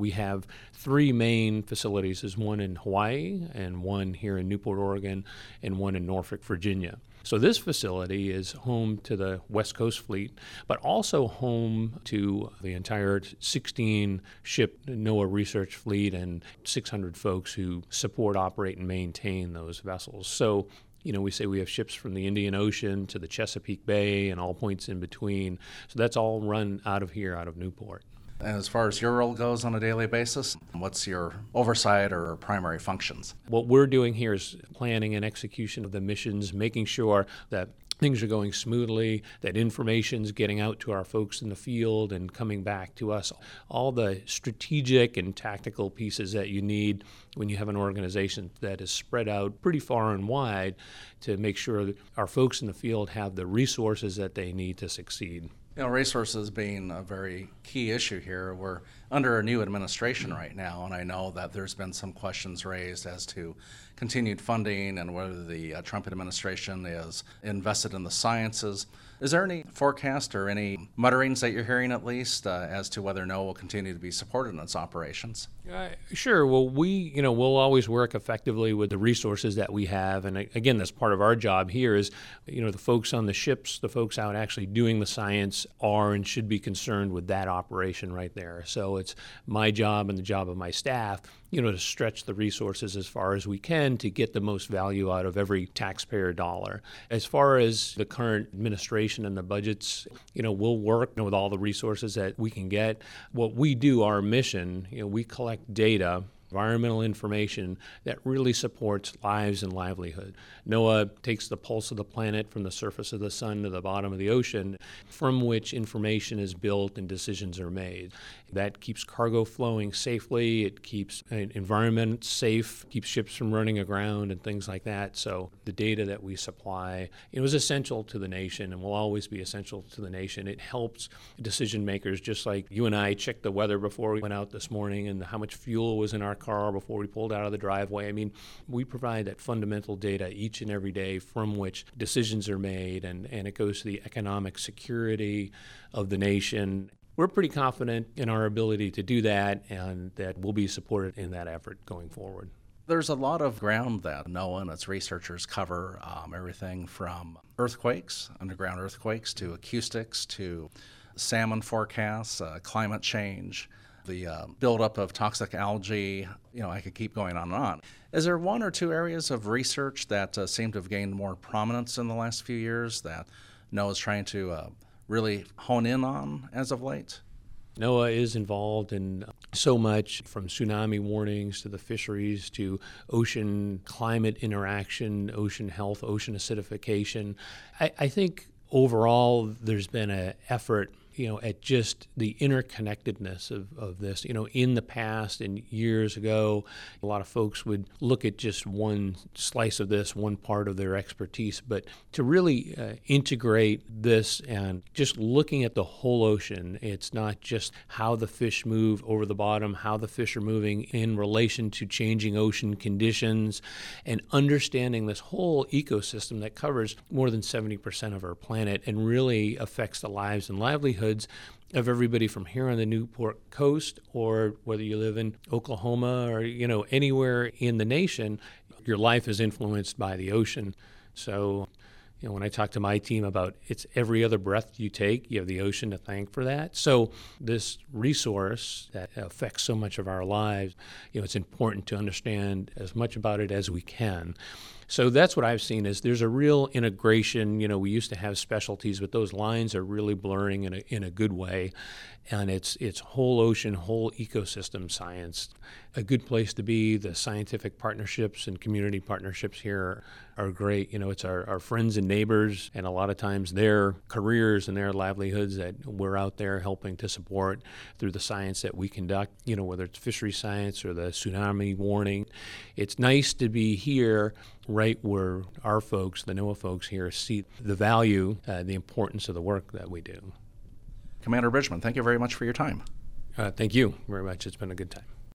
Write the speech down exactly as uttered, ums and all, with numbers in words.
We have three main facilities. There's one in Hawaii and one here in Newport, Oregon, and one in Norfolk, Virginia. So this facility is home to the West Coast fleet, but also home to the entire sixteen-ship NOAA research fleet and six hundred folks who support, operate, and maintain those vessels. So, you know, we say we have ships from the Indian Ocean to the Chesapeake Bay and all points in between. So that's all run out of here, out of Newport. And as far as your role goes on a daily basis, what's your oversight or primary functions? What we're doing here is planning and execution of the missions, making sure that things are going smoothly, that information's getting out to our folks in the field and coming back to us. All the strategic and tactical pieces that you need when you have an organization that is spread out pretty far and wide to make sure that our folks in the field have the resources that they need to succeed. You know, resources being a very key issue here. We're under a new administration right now, and I know that there's been some questions raised as to continued funding and whether the uh, Trump administration is invested in the sciences. Is there any forecast or any mutterings that you're hearing at least uh, as to whether NOAA will continue to be supported in its operations? Uh, sure. Well, we, you know, we'll always work effectively with the resources that we have. And again, that's part of our job here is, you know, the folks on the ships, the folks out actually doing the science are and should be concerned with that operation right there. So it's my job and the job of my staff, you know, to stretch the resources as far as we can to get the most value out of every taxpayer dollar. As far as the current administration and the budgets, you know, we'll work you know, with all the resources that we can get. What we do, our mission, you know, we collect data, environmental information that really supports lives and livelihood. NOAA takes the pulse of the planet from the surface of the sun to the bottom of the ocean, from which information is built and decisions are made. That keeps cargo flowing safely, it keeps environment safe, keeps ships from running aground and things like that. So the data that we supply, it was essential to the nation and will always be essential to the nation. It helps decision makers, just like you and I checked the weather before we went out this morning and how much fuel was in our car before we pulled out of the driveway. I mean, we provide that fundamental data each and every day from which decisions are made, and, and it goes to the economic security of the nation. We're pretty confident in our ability to do that, and that we'll be supported in that effort going forward. There's a lot of ground that NOAA and its researchers cover, um, everything from earthquakes, underground earthquakes, to acoustics, to salmon forecasts, uh, climate change, the uh, buildup of toxic algae. You know, I could keep going on and on. Is there one or two areas of research that uh, seem to have gained more prominence in the last few years that NOAA is trying to uh, really hone in on as of late? NOAA is involved in so much, from tsunami warnings to the fisheries to ocean climate interaction, ocean health, ocean acidification. I, I think overall there's been an effort you know, at just the interconnectedness of, of this. You know, in the past and years ago, a lot of folks would look at just one slice of this, one part of their expertise, but to really uh, integrate this and just looking at the whole ocean, it's not just how the fish move over the bottom, how the fish are moving in relation to changing ocean conditions, and understanding this whole ecosystem that covers more than seventy percent of our planet and really affects the lives and livelihoods of everybody from here on the Newport coast, or whether you live in Oklahoma or, you know, anywhere in the nation, your life is influenced by the ocean. So, you know, when I talk to my team about it's every other breath you take, you have the ocean to thank for that. So this resource that affects so much of our lives, you know, it's important to understand as much about it as we can. So that's what I've seen is there's a real integration. You know, we used to have specialties, but those lines are really blurring in a in a good way. And it's it's whole ocean, whole ecosystem science. A good place to be. The scientific partnerships and community partnerships here are great. You know, it's our, our friends and neighbors, and a lot of times their careers and their livelihoods that we're out there helping to support through the science that we conduct, you know, whether it's fishery science or the tsunami warning. It's nice to be here right where our folks, the NOAA folks here, see the value, uh, the importance of the work that we do. Commander Bridgman, thank you very much for your time. Uh, thank you very much. It's been a good time.